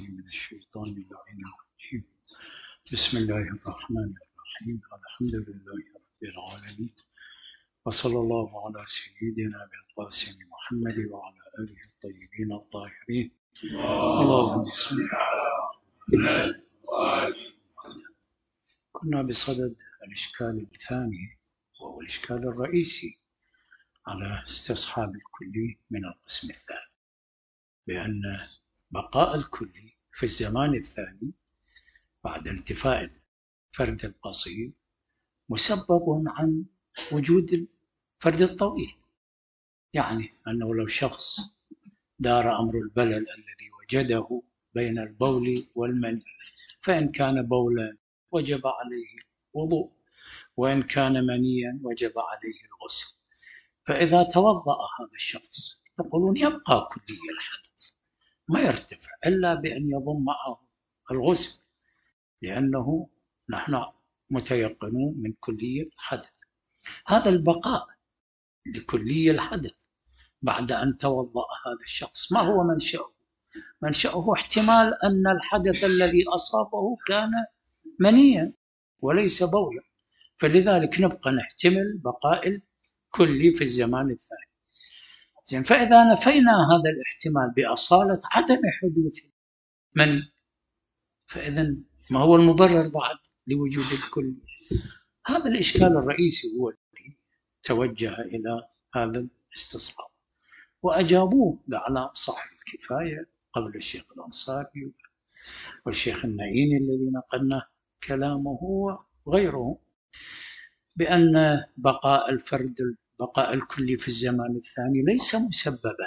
من الشيطان اللعين الرجيم. بسم الله الرحمن الرحيم. الحمد لله رب العالمين، وصلى الله على سيدنا بالقاسم محمد وعلى آله الطيبين الطاهرين. اللهم صل على محمد. كنا بصدد الإشكال الثاني وهو الإشكال الرئيسي على استصحاب الكلي من القسم الثاني، بأن بقاء الكلي في الزمان الثاني بعد انتفاء الفرد القصير مسبب عن وجود الفرد الطويل. يعني أنه لو شخص دار أمر البلل الذي وجده بين البول والمني، فإن كان بولا وجب عليه وضوء، وإن كان منيا وجب عليه الغسل. فإذا توضأ هذا الشخص يقولون يبقى كلي الحدث، ما يرتفع إلا بأن يضم معه الغسل، لأنه نحن متيقنون من كلي الحدث. هذا البقاء لكلي الحدث بعد أن توضأ هذا الشخص ما هو منشأه؟ منشأه احتمال أن الحدث الذي أصابه كان منيا وليس بولا، فلذلك نبقى نحتمل بقاء الكلي في الزمان الثاني. زين، فإذا نفينا هذا الاحتمال بأصالة عدم حدوث مني، فإذا ما هو المبرر بعد لوجود الكلي؟ هذا الإشكال الرئيسي هو الذي توجه إلى هذا الاستصحاب، وأجابوه على صاحب الكفاية قبل الشيخ الأنصاري والشيخ النعيني الذي نقلنا كلامه وغيره، بأن بقاء الكلي في الزمان الثاني ليس مسببا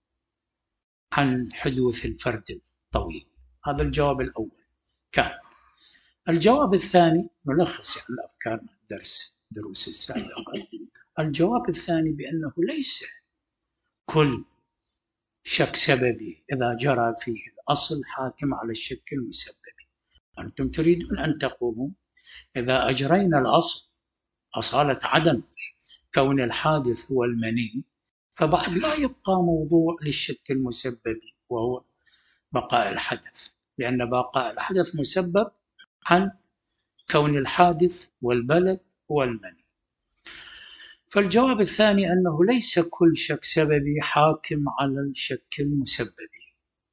عن حدوث الفرد الطويل. هذا الجواب الأول كان. الجواب الثاني نلخص يعني الأفكار دروس السابقة. الجواب الثاني بأنه ليس كل شك سببي إذا جرى فيه الأصل حاكم على الشك المسببي. أنتم تريدون أن تقولوا إذا أجرينا الأصل أصالة عدم كون الحادث هو المني، فبعد لا يبقى موضوع للشك المسببي وهو بقاء الحدث، لأن بقاء الحدث مسبب عن كون الحادث والبلد والمني. فالجواب الثاني أنه ليس كل شك سببي حاكم على الشك المسببي،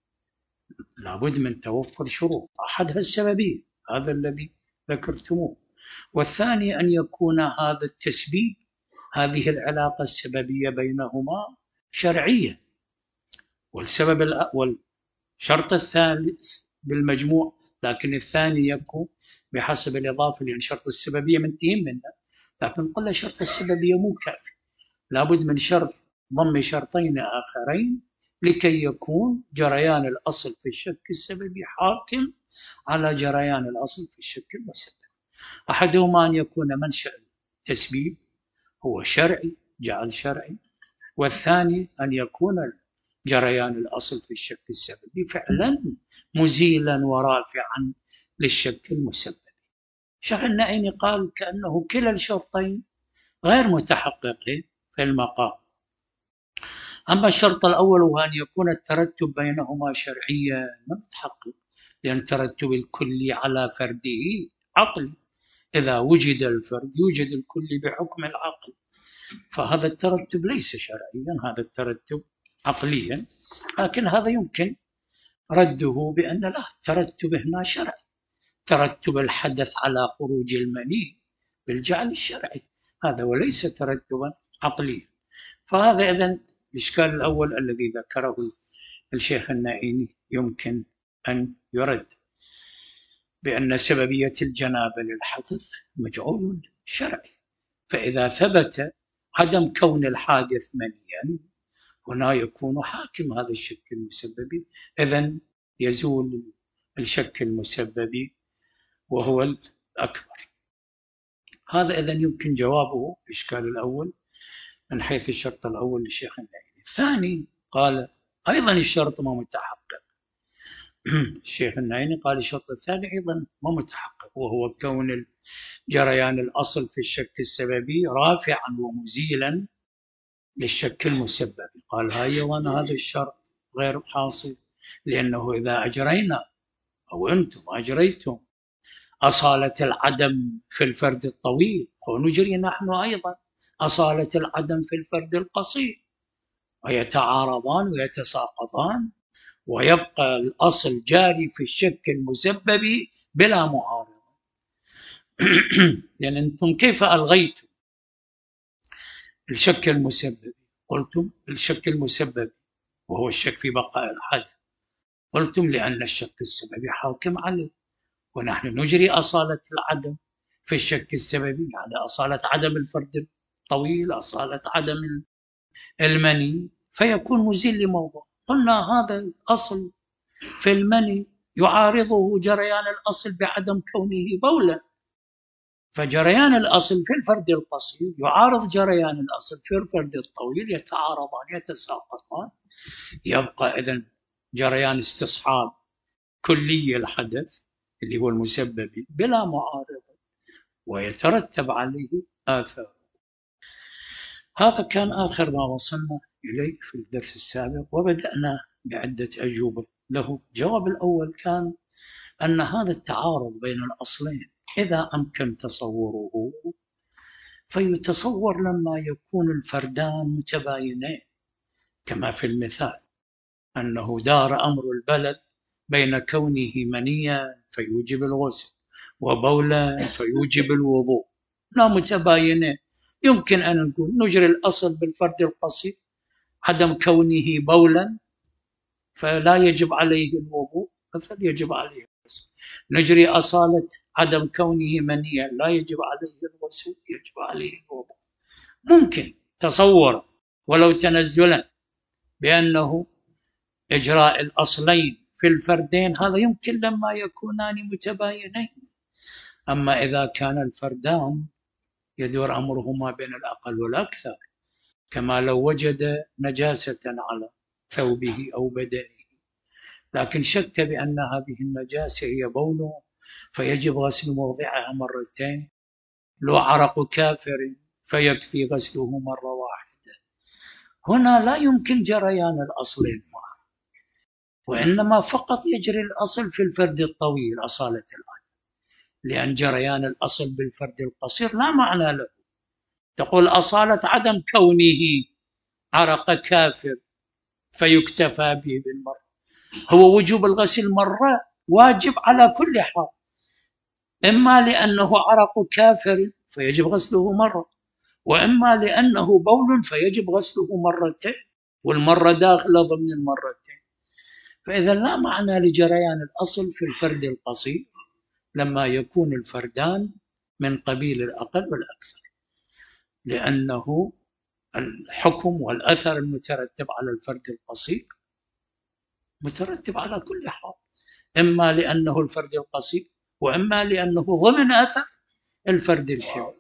لابد من توفر شروط، أحدها السببية، هذا الذي ذكرتموه، والثاني أن يكون هذا التسبيب، هذه العلاقة السببية بينهما شرعية. والشرط الثالث بالمجموع، لكن الثاني يكون بحسب الإضافة، لأن شرط السببية منتهين منه، لكن قلنا شرط السببية مو كافي، لابد من شرط ضم شرطين آخرين لكي يكون جريان الأصل في الشك السببي حاكم على جريان الأصل في الشك المسبب. أحدهما أن يكون منشأ التسبيب هو شرعي، جعل شرعي، والثاني أن يكون جريان الأصل في الشك السببي فعلا مزيلا ورافعا للشك المسبب. الشيخ النعيني قال كأنه كلا الشرطين غير متحققين في المقام. أما الشرط الأول وهو أن يكون الترتب بينهما شرعيا ما متحقق، لأن ترتب الكلي على فرده عقلي، إذا وجد الفرد يوجد الكلي بحكم العقل، فهذا الترتب ليس شرعيا، هذا الترتب عقليا. لكن هذا يمكن رده بأن لا، الترتب هنا شرعي، ترتب الحدث على خروج المني بالجعل الشرعي هذا، وليس ترتبا عقليا. فهذا إذن الإشكال الأول الذي ذكره الشيخ النعيني يمكن أن يرد، بأن سببية الجنابة للحدث مجعول شرعي، فإذا ثبت عدم كون الحادث منيا هنا يكون حاكم هذا الشك المسببي، إذن يزول الشك المسببي وهو الأكبر. هذا إذن يمكن جوابه الإشكال الأول من حيث الشرط الأول للشيخ النعيني. الثاني قال أيضا الشرط ما متحقق. الشيخ النعيني قال الشرط الثاني أيضا ما متحقق، وهو كون جريان الأصل في الشك السببي رافعا ومزيلا للشك المسبب. قال أيضا هذا الشرط غير حاصل، لأنه إذا أجرينا أو أنتم أجريتم أصالة العدم في الفرد الطويل ونجري نحن أيضا أصالة العدم في الفرد القصير، ويتعارضان ويتساقطان، ويبقى الأصل جاري في الشك المسبب بلا معارضة. يعني أنتم كيف ألغيتم الشك المسبب؟ قلتم الشك المسبب وهو الشك في بقاء الحدث، قلتم لأن الشك السببي حاكم عليه، ونحن نجري أصالة العدم في الشك السببي، يعني أصالة عدم الفرد الطويل، أصالة عدم المني، فيكون مزيل لموضوع. قلنا هذا الأصل في المني يعارضه جريان الأصل بعدم كونه بولا، فجريان الأصل في الفرد القصير يعارض جريان الأصل في الفرد الطويل، يتعارضان يتساقطان، يبقى إذن جريان استصحاب كلي الحدث اللي هو المسبب بلا معارضة، ويترتب عليه آثار. هذا كان آخر ما وصلنا إليه في الدرس السابق، وبدأنا بعدة أجوبة له. الجواب الأول كان أن هذا التعارض بين الأصلين إذا أمكن تصوره فيتصور لما يكون الفردان متباينين، كما في المثال أنه دار أمر البلد بين كونه منيا فيوجب الغسل وبولا فيوجب الوضوء، لا متباينين. يمكن أن نقول نجري الأصل بالفرد القصير عدم كونه بولا فلا يجب عليه الوضوء فليجب عليه الغسل، نجري أصالة عدم كونه منيا لا يجب عليه الغسل يجب عليه الوضوء. ممكن تصور ولو تنزلا بأنه إجراء الأصلين في الفردين هذا يمكن لما يكونان متباينين. أما إذا كان الفردان يدور أمرهما بين الأقل والأكثر، كما لو وجد نجاسة على ثوبه أو بدنه لكن شك بأن هذه النجاسة هي بول فيجب غسل موضعها مرتين، لو عرق كافر فيكفي غسله مرة واحدة، هنا لا يمكن جريان الأصلين معا، وإنما فقط يجري الأصل في الفرد الطويل أصالة العدم، لأن جريان الأصل بالفرد القصير لا معنى له. تقول أصالة عدم كونه عرق كافر فيكتفى به بالمرة، هو وجوب الغسل مرة واجب على كل حال، إما لأنه عرق كافر فيجب غسله مرة، وإما لأنه بول فيجب غسله مرتين، والمرة داخلة ضمن المرتين. فإذا لا معنى لجريان الأصل في الفرد القصير لما يكون الفردان من قبيل الأقل والأكثر، لأنه الحكم والأثر المترتب على الفرد القصير مترتب على كل حال، إما لأنه الفرد القصير وإما لأنه ضمن أثر الفرد الكبير.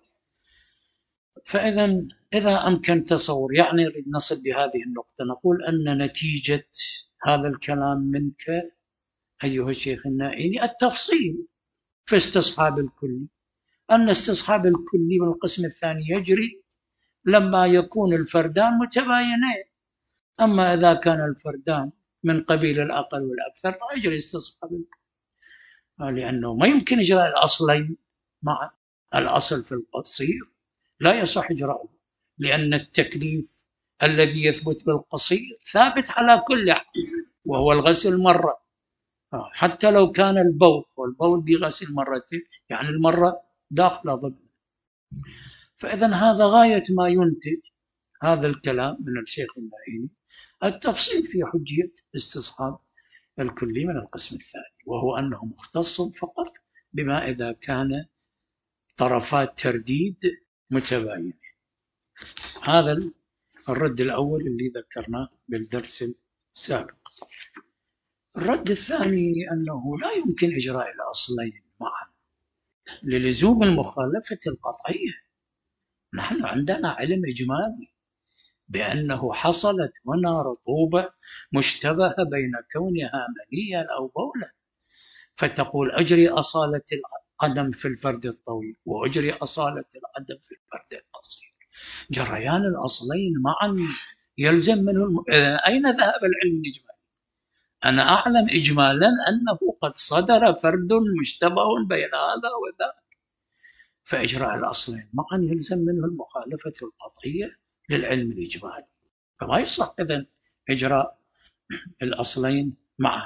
فإذا إذا أمكن تصور، يعني نصل بهذه النقطة نقول أن نتيجة هذا الكلام منك أيها الشيخ النائيني التفصيل في استصحاب الكلي، أن استصحاب الكلي والقسم الثاني يجري لما يكون الفردان متباينين، أما إذا كان الفردان من قبيل الأقل والأكثر لا يجري استصحاب الكلي، لأنه ما يمكن إجراء الأصلين مع الأصل في القصير، لا يصح إجراؤه، لأن التكليف الذي يثبت بالقصير ثابت على كل حال وهو الغسل مرة، حتى لو كان البول والبول بغسل مرتين يعني المرة داخلة ضمن. فإذا هذا غاية ما ينتج هذا الكلام من الشيخ النائيني، التفصيل في حجية استصحاب الكلي من القسم الثاني، وهو أنه مختص فقط بما إذا كان طرفات ترديد متباينة. هذا الرد الأول اللي ذكرناه بالدرس السابق. الرد الثاني أنه لا يمكن إجراء الأصلين معا للزوم المخالفة القطعية. نحن عندنا علم إجمالي بأنه حصلت هنا رطوبة مشتبهة بين كونها منيا أو بولا، فتقول أجري أصالة العدم في الفرد الطويل وأجري أصالة العدم في الفرد القصير، جريان الأصلين معا يلزم منه أين ذهب العلم الإجمالي؟ أنا أعلم إجمالا أنه قد صدر فرد مشتبه بين هذا وذاك، فإجراء الأصلين معا يلزم منه المخالفة القطعية للعلم الإجمالي، فما يصح إذن إجراء الأصلين معا.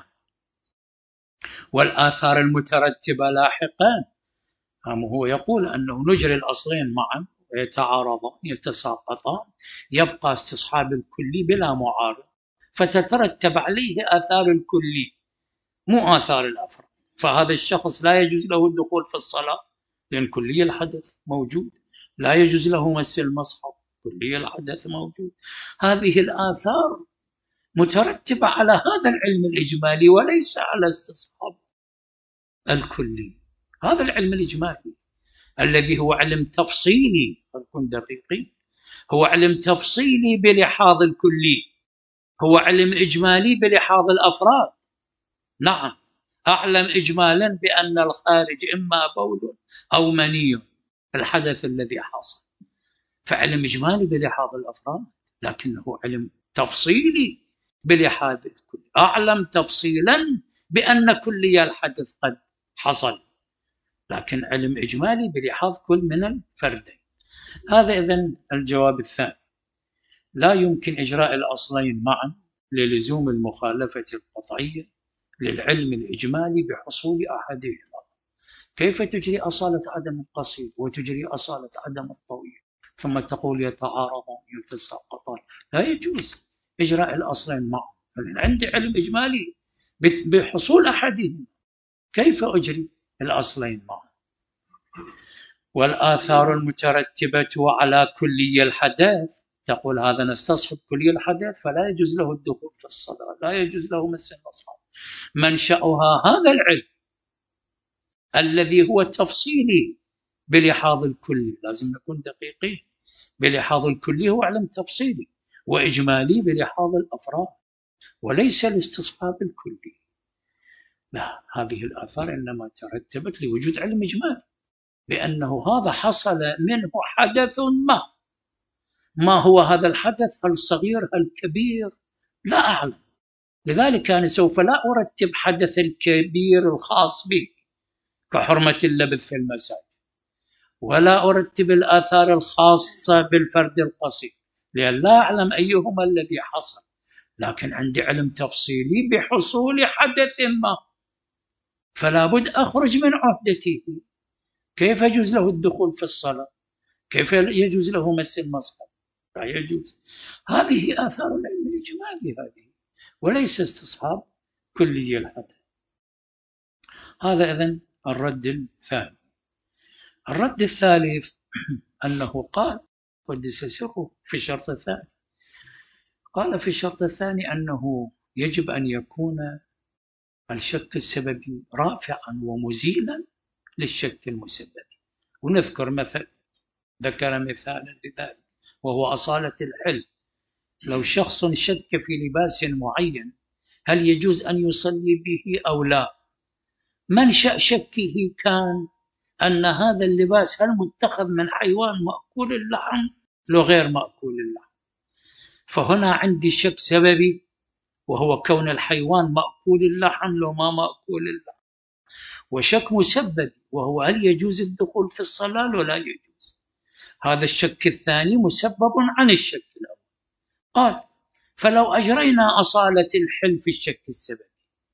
والآثار المترتبة لاحقا، هو يقول أنه نجري الأصلين معا ويتعارضان يتساقطان، يبقى استصحاب الكلي بلا معارض، فتترتب عليه آثار الكلي مو آثار الأفراد. فهذا الشخص لا يجوز له الدخول في الصلاة لأن كلي الحدث موجود، لا يجوز له مس المصحف، كلي الحدث موجود. هذه الآثار مترتبة على هذا العلم الإجمالي وليس على استصحاب الكلي. هذا العلم الإجمالي الذي هو علم تفصيلي، نكون دقيقين، هو علم تفصيلي بلحاظ الكلي، هو علم إجمالي بلحاظ الأفراد. نعم، أعلم إجمالا بأن الخارج إما بول أو مني، الحدث الذي حصل، فعلم إجمالي بلحاظ الأفراد، لكنه علم تفصيلي بلحاظ الكل. أعلم تفصيلا بأن كلي الحدث قد حصل، لكن علم إجمالي بلحاظ كل من الفردين. هذا إذن الجواب الثاني، لا يمكن إجراء الأصلين معا للزوم المخالفة القطعية للعلم الإجمالي بحصول أحدهما. كيف تجري أصالة عدم القصير وتجري أصالة عدم الطويل ثم تقول يتعارضان يتساقطان؟ لا يجوز إجراء الأصلين معا، عندي علم إجمالي بحصول أحدهما، كيف أجري الأصلين معا؟ والآثار المترتبة على كلي الحدث، تقول هذا نستصحب كلي الحدث فلا يجوز له الدخول في الصلاة، لا يجوز له مس المصحف. منشأها هذا العلم الذي هو تفصيلي بلحاظ الكلي، لازم نكون دقيقين، بلحاظ الكلي هو علم تفصيلي، وإجمالي بلحاظ الأفراد، وليس الاستصحاب الكلي. لا، هذه الآثار إنما ترتبت لوجود علم إجمالي بأنه هذا حصل منه حدث ما هو هذا الحدث؟ هل صغير هل كبير؟ لا أعلم، لذلك أنا سوف لا أرتب حدث الكبير الخاص بي كحرمة اللبث في المساجد، ولا أرتب الآثار الخاصة بالفرد القصير، لأن لا أعلم أيهما الذي حصل، لكن عندي علم تفصيلي بحصول حدث ما، فلا بد أخرج من عهدته. كيف يجوز له الدخول في الصلاة؟ كيف يجوز له مس المصحف؟ لا يجوز. هذه آثار العلم الإجمالي هذه، وليس استصحاب كلي الحدث. هذا إذن الرد الثاني. الرد الثالث أنه قال قدس سره في الشرط الثاني، قال في الشرط الثاني أنه يجب أن يكون الشك السببي رافعا ومزيلا للشك المسببي. ونذكر مثل، ذكر مثالا لذلك وهو أصالة الحلم. لو شخص شك في لباس معين هل يجوز أن يصلي به أو لا؟ منشأ شكه كان أن هذا اللباس هل متخذ من حيوان مأكول اللحم لو غير مأكول اللحم، فهنا عندي شك سببي وهو كون الحيوان مأكول اللحم لو ما مأكول اللحم، وشك مسبب وهو هل يجوز الدخول في الصلاة لو لا يجوز. هذا الشك الثاني مسبب عن الشك الأول. قال فلو أجرينا أصالة الحل في الشك السببي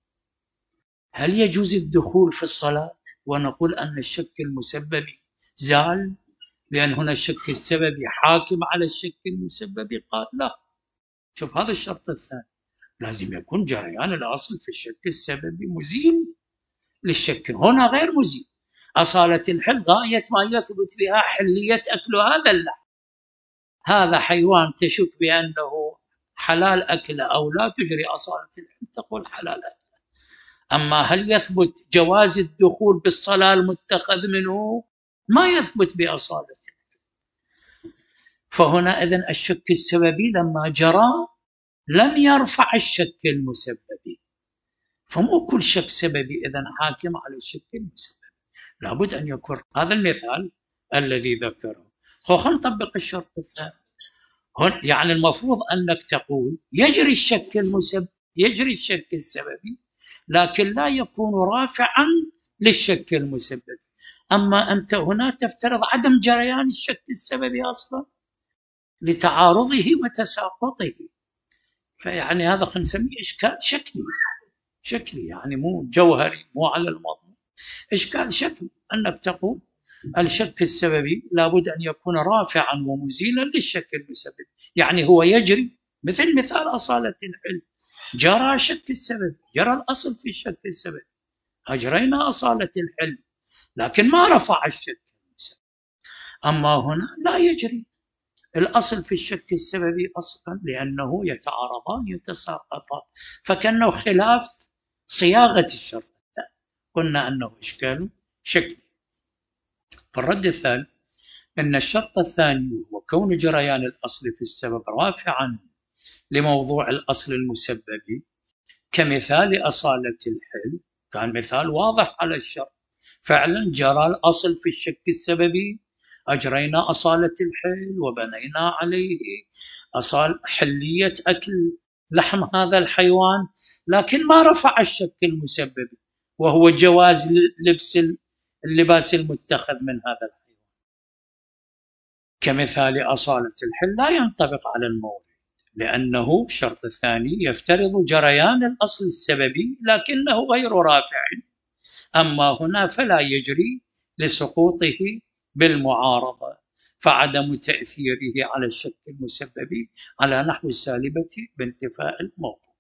هل يجوز الدخول في الصلاة ونقول أن الشك المسببي زال لأن هنا الشك السببي حاكم على الشك المسببي؟ قال لا. شوف هذا الشرط الثاني، لازم يكون جريان الأصل في الشك السببي مزيل للشك، هنا غير مزيل. أصالة الحل غاية ما يثبت بها حلية أكل هذا اللحم، هذا حيوان تشك بأنه حلال أكله أو لا، تجري أصالة الحل تقول حلال أكله. أما هل يثبت جواز الدخول بالصلاة المتخذ منه؟ ما يثبت بأصالة الحل. فهنا إذن الشك السببي لما جرى لم يرفع الشك المسببي، فمو كل شك سببي إذن حاكم على الشك المسببي، لابد أن يكون هذا المثال الذي ذكره. خلينا نطبق الشرط الثاني. يعني المفروض أنك تقول يجري الشك المسبب يجري الشك السببي لكن لا يكون رافعا للشك المسبب. أما أنت هنا تفترض عدم جريان الشك السببي أصلا لتعارضه وتساقطه، فيعني هذا خلينا نسميه إشكال شكلي يعني مو جوهري، مو على المضمون، إشكال شكلي. أنك تقول الشك السببي لابد أن يكون رافعا ومزيلا للشك المسبب، يعني هو يجري مثل مثال أصالة الحلم، جرى شك السبب، جرى الأصل في الشك السبب، أجرينا أصالة الحلم لكن ما رفع الشك المسبب. أما هنا لا يجري الأصل في الشك السببي أصلا لأنه يتعارضان يتساقطان، فكأنه خلاف صياغة الشرط الثاني، قلنا أنه إشكال شكلي. فالرد الثالث أن الشرط الثاني هو كون جريان الأصل في السبب رافعا لموضوع الأصل المسبب، كمثال أصالة الحل، كان مثال واضح على الشرط، فعلا جرى الأصل في الشك السببي، أجرينا أصالة الحل وبنينا عليه حلية أكل لحم هذا الحيوان، لكن ما رفع الشك المسبب وهو جواز لبس اللباس المتخذ من هذا الحيوان. كمثال أصالة الحل لا ينطبق على المورد، لأنه الشرط الثاني يفترض جريان الأصل السببي لكنه غير رافع، أما هنا فلا يجري لسقوطه بالمعارضة، فعدم تأثيره على الشك المسبب على نحو السالبة بانتفاء الموضوع.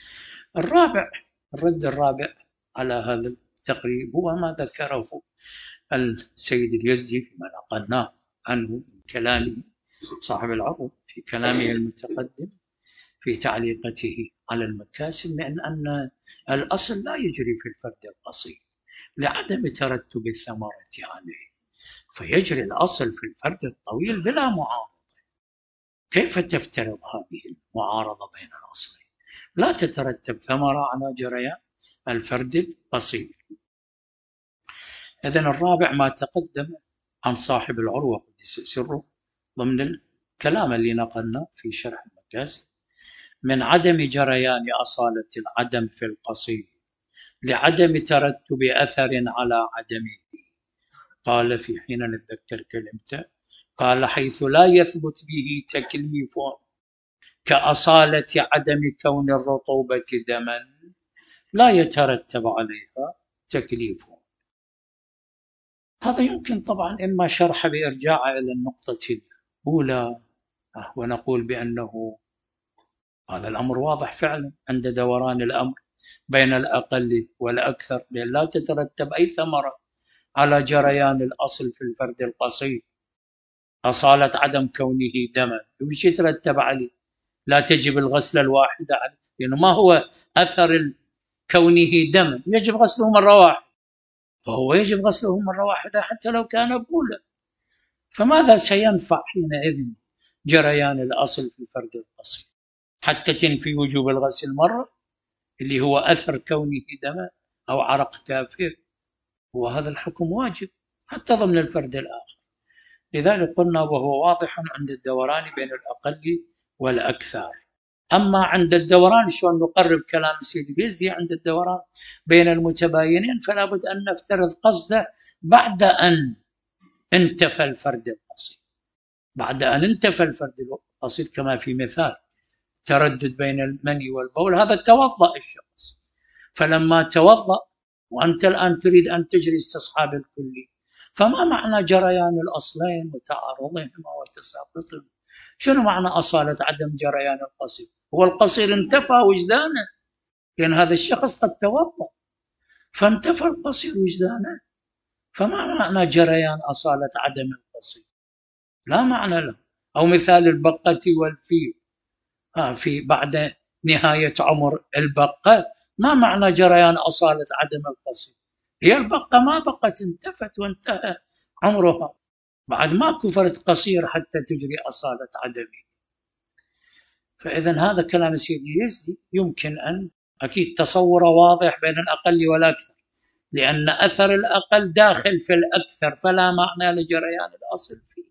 الرد الرابع على هذا التقريب هو ما ذكره السيد اليزدي فيما نقلناه عنه من كلامه صاحب العروض في كلامه المتقدم في تعليقته على المكاسب، من أن الأصل لا يجري في الفرد القصير لعدم ترتب الثمرة عليه، فيجري الأصل في الفرد الطويل بلا معارضة. كيف تفترض هذه المعارضة بين الأصلين؟ لا تترتب ثمرة على جريان الفرد القصير. إذن الرابع ما تقدم عن صاحب العروة قدس سره ضمن الكلام اللي نقلنا في شرح المكاسب من عدم جريان أصالة العدم في القصير لعدم ترتب أثر على عدمه. قال في حين نتذكر كلمته، قال حيث لا يثبت به تكليف كأصالة عدم كون الرطوبة دما لا يترتب عليها تكليف. هذا يمكن طبعا إما شرح بإرجاع إلى النقطة الأولى ونقول بأنه هذا الأمر واضح فعلا عند دوران الأمر بين الأقل والأكثر، لأن لا تترتب أي ثمرة على جريان الأصل في الفرد القصير أصالة عدم كونه دما، وش يترتب عليه؟ لا تجب الغسل الواحدة عليه، لأنه ما هو أثر كونه دما؟ يجب غسله مرة واحدة، فهو يجب غسله مرة واحدة حتى لو كان بولا، فماذا سينفع حينئذ جريان الأصل في الفرد القصير حتى تنفي وجوب الغسل مرة اللي هو أثر كونه دما أو عرق كافر، وهذا الحكم واجب حتى ضمن الفرد الآخر. لذلك قلنا وهو واضح عند الدوران بين الأقل والأكثر. أما عند الدوران شلون نقرب كلام سيد اليزدي عند الدوران بين المتباينين، فلا بد أن نفترض قصده بعد أن انتفى الفرد القصير، بعد أن انتفى الفرد القصير، كما في مثال تردد بين المني والبول، هذا توضأ الشخص، فلما توضأ وأنت الآن تريد أن تجري استصحاب الكلي، فما معنى جريان الأصلين وتعارضهما وتساقطهما؟ شنو معنى أصالة عدم جريان القصير؟ هو القصير انتفى وجدانه، لأن هذا الشخص قد توضأ فانتفى القصير وجدانه، فما معنى جريان أصالة عدم القصير؟ لا معنى له. أو مثال البقة والفيل في بعد نهاية عمر البقة، ما معنى جريان أصالة عدم القصير؟ هي البقة ما بقت، انتفت وانتهى عمرها، بعد ماكو فرد قصير حتى تجري أصالة عدمه. فإذا هذا كلام سيدي يزدي يمكن أن أكيد تصوره واضح بين الأقل والأكثر، لأن أثر الأقل داخل في الأكثر، فلا معنى لجريان الأصل فيه.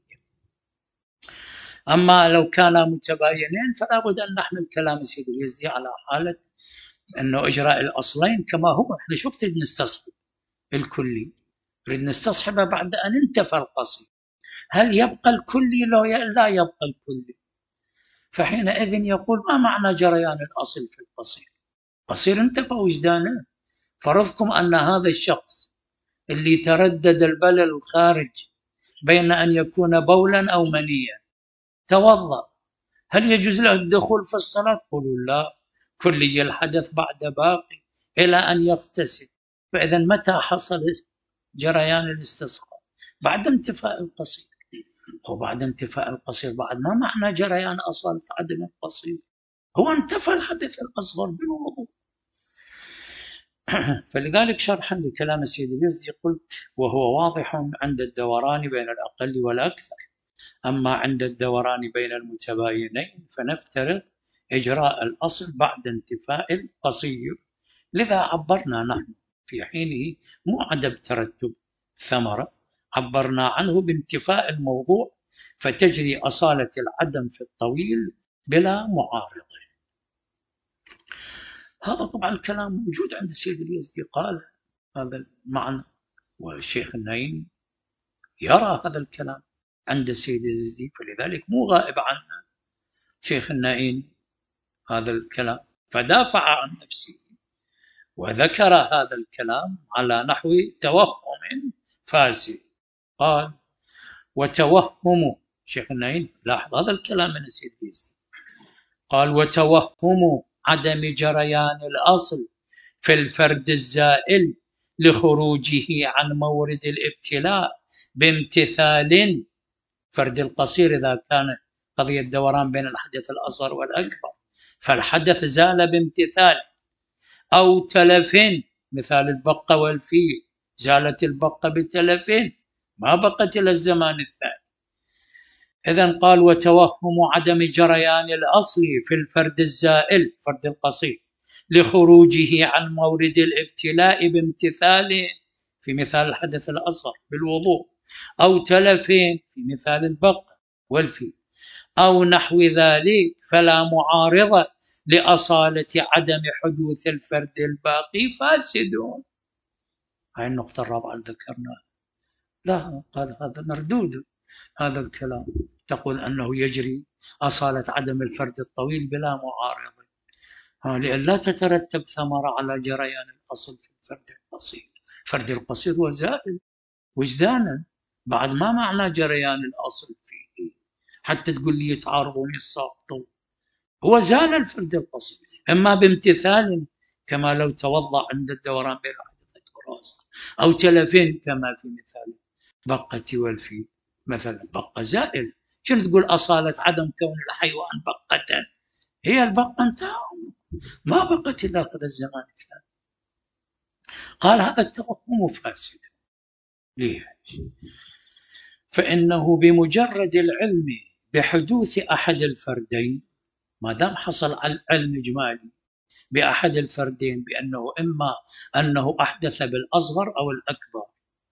أما لو كانا متباينين فلا بد أن نحمل كلام سيدي اليزدي على حالة أنه إجراء الأصلين كما هو. إحنا شو نريد نستصحب الكلي؟ نريد نستصحبه بعد أن انتفى القصير. هل يبقى الكلي لو لا يبقى الكلي؟ فحينئذ يقول ما معنى جريان الأصل في القصير؟ قصير انتفى وجدانه. فرضكم أن هذا الشخص اللي تردد البلل الخارج بين أن يكون بولا أو منيا توضأ، هل يجوز له الدخول في الصلاة؟ قولوا لا، كلي الحدث بعد باقي إلى أن يغتسل. فإذا متى حصل جريان الاستصحاب؟ بعد انتفاء القصير. وبعد انتفاء القصير بعد ما معنى جريان أصالة عدم القصير؟ هو انتفى الحدث الأصغر بالوضوء. فلذلك شرحا لكلام السيد اليزدي قلت وهو واضح عند الدوران بين الأقل والأكثر، أما عند الدوران بين المتباينين فنفترض إجراء الأصل بعد انتفاء القصير. لذا عبرنا نحن في حينه مو عدم ترتب ثمرة، عبرنا عنه بانتفاء الموضوع، فتجري أصالة العدم في الطويل بلا معارضة. هذا طبعا الكلام موجود عند السيد اليزدي، قال هذا المعنى، والشيخ النعيمي يرى هذا الكلام عند السيد اليزدي، فلذلك مو غائب عنه شيخ النعيمي هذا الكلام، فدافع عن نفسه وذكر هذا الكلام على نحو توهم فاسد. قال وتوهم شيخ النعيمي، لاحظ هذا الكلام من السيد اليزدي، قال وتوهم عدم جريان الأصل في الفرد الزائل لخروجه عن مورد الابتلاء بامتثال فرد القصير إذا كان قضية دوران بين الحدث الأصغر والأكبر، فالحدث زال بامتثال أو تلف، مثال البقة والفيل، زالت البقة بتلف ما بقت إلى الزمان الثاني. إذن قال وتوهم عدم جريان الأصل في الفرد الزائل فرد القصير لخروجه عن مورد الابتلاء بامتثال في مثال الحدث الأصغر بالوضوء، أو تلف في مثال البقة والفيل أو نحو ذلك، فلا معارضة لأصالة عدم حدوث الفرد الباقي فاسدون. هاي النقطة الرابعة اللي ذكرناها. لا، قال هذا مردود هذا الكلام، تقول أنه يجري أصالة عدم الفرد الطويل بلا معارضة، لأن لا تترتب ثمرة على جريان الأصل في الفرد القصير. الفرد القصير هو زائل وجدانا، بعد ما معنى جريان الأصل فيه حتى تقول لي يتعارضون يساقطون. هو زال الفرد القصير إما بامتثال كما لو توضأ عند الدوران بين الحدث والأصغر، أو تلفين كما في مثال بقة والفيل. مثلا بقة زائل، شنو تقول أصالة عدم كون الحيوان بقة؟ هي البقة انتهى ما بقت إلا هذا الزمان الثاني. قال هذا التوهم فاسد. ليش؟ فإنه بمجرد العلم بحدوث أحد الفردين، ما دام حصل علم إجمالي بأحد الفردين بأنه إما أنه أحدث بالأصغر أو الأكبر،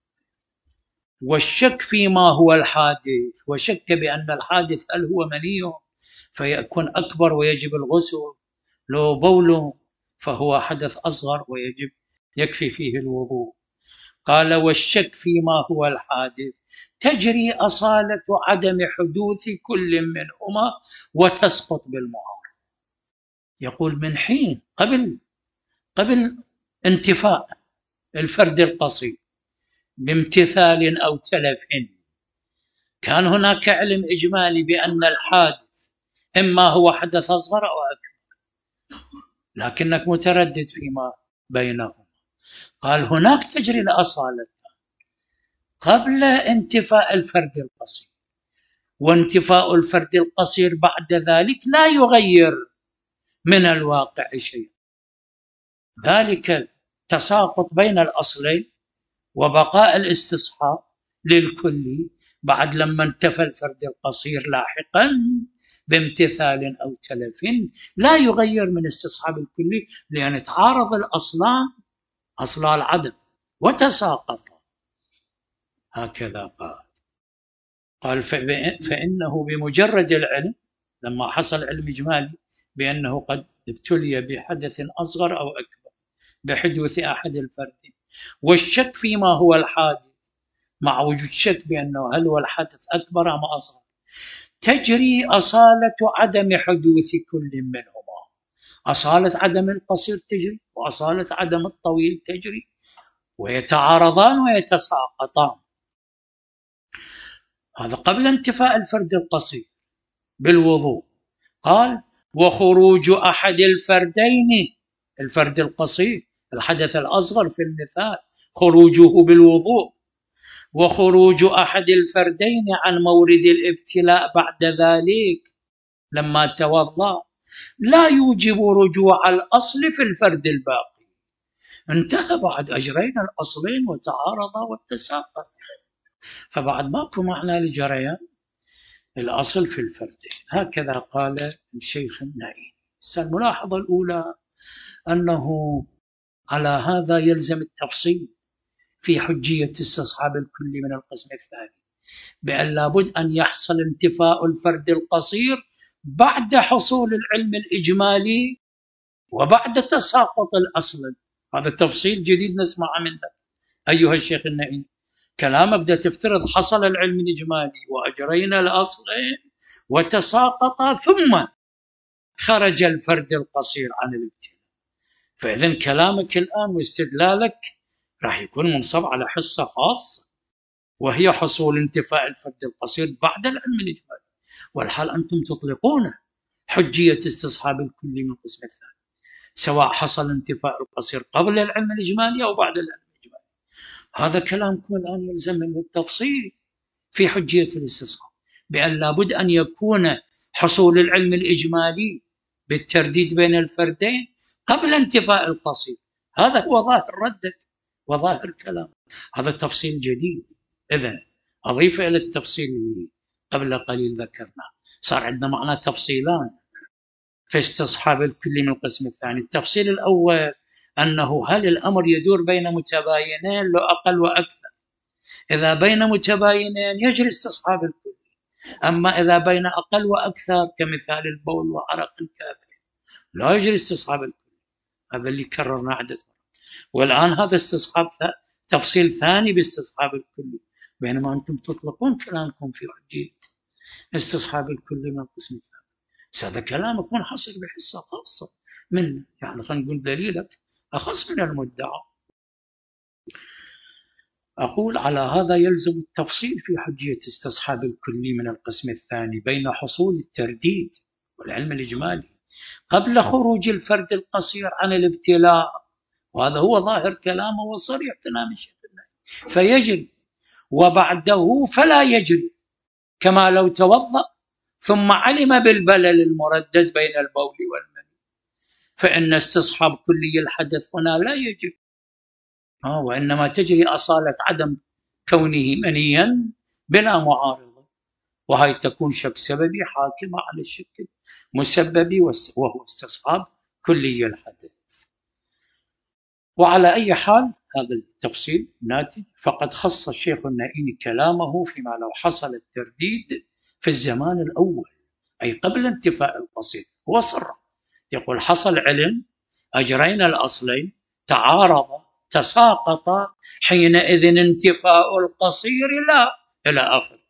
والشك فيما هو الحادث، وشك بأن الحادث هل هو مني فيكون أكبر ويجب الغسل، لو بول فهو حدث أصغر ويجب يكفي فيه الوضوء. قال والشك فيما هو الحادث تجري أصالة عدم حدوث كل منهما وتسقط بالمعارضة. يقول من حين قبل انتفاء الفرد القصير بامتثال أو تلف كان هناك علم إجمالي بأن الحادث إما هو حدث أصغر أو أكبر، لكنك متردد فيما بينهما. قال هناك تجري الأصالة قبل انتفاء الفرد القصير، وانتفاء الفرد القصير بعد ذلك لا يغير من الواقع شيء. ذلك التساقط بين الأصلين وبقاء الاستصحاب للكل بعد لما انتفى الفرد القصير لاحقا بامتثال أو تلف لا يغير من استصحاب الكلي، لأن تعارض الأصلان أصلا العدم وتساقط. هكذا قال فإنه بمجرد العلم، لما حصل علم إجمالي بأنه قد ابتلي بحدث أصغر أو أكبر بحدوث أحد الفردين، والشك فيما هو الحادث مع وجود شك بأنه هل هو الحدث أكبر أم أصغر، تجري أصالة عدم حدوث كل منهما. أصالة عدم القصير تجري وأصالة عدم الطويل تجري، ويتعارضان ويتساقطان. هذا قبل انتفاء الفرد القصير بالوضوء. قال وخروج أحد الفردين، الفرد القصير الحدث الأصغر في المثال خروجه بالوضوء، وخروج أحد الفردين عن مورد الابتلاء بعد ذلك لما توضأ لا يوجب رجوع الأصل في الفرد الباقي. انتهى بعد أجرينا الأصلين وتعارضا وتساقط، فبعد ماكو معنى لجريان الأصل في الفردين. هكذا قال الشيخ النعيمي. الملاحظة الأولى أنه على هذا يلزم التفصيل في حجية استصحاب الكل من القسم الثاني، بأن لابد أن يحصل انتفاء الفرد القصير بعد حصول العلم الإجمالي وبعد تساقط الأصل. هذا تفصيل جديد نسمع منك أيها الشيخ النعيمي. كلامه بدأ تفترض حصل العلم الإجمالي وأجرينا الأصلين وتساقطا ثم خرج الفرد القصير عن الابتلاء. فإذن كلامك الآن واستدلالك راح يكون منصب على حصة خاصة، وهي حصول انتفاء الفرد القصير بعد العلم الإجمالي، والحال أنتم تطلقون حجية استصحاب الكل من القسم الثاني، سواء حصل انتفاء القصير قبل العلم الإجمالي أو بعد العلم الإجمالي. هذا كلامكم الآن يلزم منه التفصيل في حجية الاستصحاب، بأن لابد أن يكون حصول العلم الإجمالي بالترديد بين الفردين قبل انتفاء القصير. هذا هو ظاهر ردك وظاهر كلام. هذا تفصيل جديد. إذن أضيف إلى التفصيل اللي قبل قليل ذكرناه، صار عندنا معنى تفصيلان في استصحاب الكل من القسم الثاني. التفصيل الأول أنه هل الأمر يدور بين متباينين لو أقل وأكثر؟ إذا بين متباينين يجري استصحاب الكل، أما إذا بين أقل وأكثر كمثال البول وعرق الكافر لا يجري استصحاب الكل. هذا اللي كررنا عدة مرات. والآن هذا استصحاب تفصيل ثاني باستصحاب الكل، بينما أنتم تطلقون كلامكم في حجية استصحاب الكل من القسم الثاني. هذا كلامك منحصر بحصة خاصة من، يعني خلينا نقول دليلك أخص من المدعى. أقول على هذا يلزم التفصيل في حجية استصحاب الكل من القسم الثاني بين حصول الترديد والعلم الإجمالي قبل خروج الفرد القصير عن الابتلاء، وهذا هو ظاهر كلامه وصريح كلام الشيخ النعيمي، فيجري، وبعده فلا يجري، كما لو توضأ ثم علم بالبلل المردد بين البول والمني، فإن استصحاب كلي الحدث هنا لا يجري، وإنما تجري أصالة عدم كونه منيا بلا معارضة، وهي تكون شك سببي حاكمة على الشك مسببي وهو استصحاب كلي الحدث. وعلى أي حال هذا التفصيل ناتج، فقد خص الشيخ النائيني كلامه فيما لو حصل الترديد في الزمان الأول أي قبل انتفاء القصير. هو صرح يقول حصل علم، أجرينا الأصلين، تعارض، تساقط، حينئذ انتفاء القصير لا إلى آخر.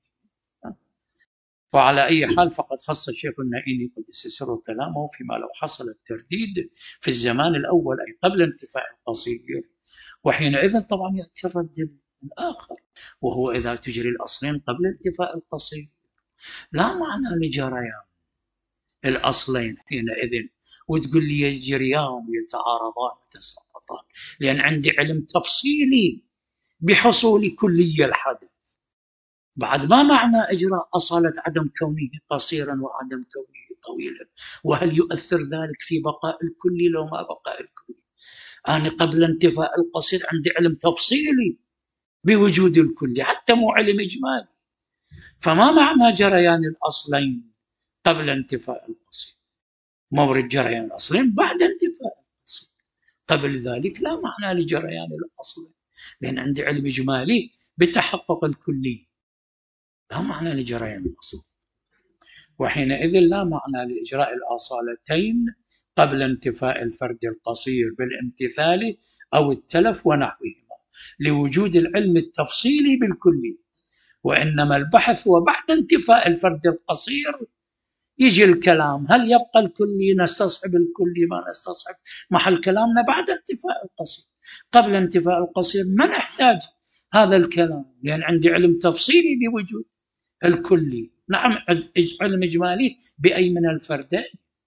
وعلى أي حال فقد خص الشيخ النائيني قدس سره كلامه فيما لو حصل الترديد في الزمان الأول أي قبل انتفاء القصير، وحينئذ طبعا يأتي الرد الآخر وهو إذا تجري الأصلين قبل انتفاء القصير لا معنى لجريان الأصلين حينئذ وتقول لي يجريان ويتعارضان ويتساقطان، لأن عندي علم تفصيلي بحصول كلي الحدث. بعد ما معنى إجراء أصالة عدم كونه قصيرا وعدم كونه طويلا؟ وهل يؤثر ذلك في بقاء الكل لو ما بقاء الكل؟ أنا قبل انتفاء القصير عندي علم تفصيلي بوجود الكل حتى مو علم إجمالي، فما معنى جريان الأصلين قبل انتفاء القصير؟ مورد جريان الأصلين بعد انتفاء القصير، قبل ذلك لا معنى لجريان الأصلين، لأن عندي علم إجمالي بتحقق الكلي، لا معنى لجريان الأصل، وحينئذ لا معنى لإجراء الأصالتين قبل انتفاء الفرد القصير بالامتثال أو التلف ونحوهما لوجود العلم التفصيلي بالكلي، وإنما البحث هو بعد انتفاء الفرد القصير يجي الكلام، هل يبقى الكلي، نستصحب الكلي ما نستصحب، محل كلامنا بعد انتفاء القصير. قبل انتفاء القصير ما نحتاج هذا الكلام، لأن عندي علم تفصيلي بوجود الكلي. نعم علم إجمالي بأي من الفردين،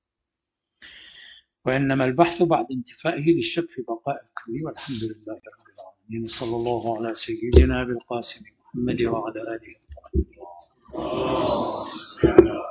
وإنما البحث بعد انتفائه للشك في بقاء الكلي. والحمد لله رب العالمين، صلى الله على سيدنا بالقاسم محمد وعلى آله وصحبه.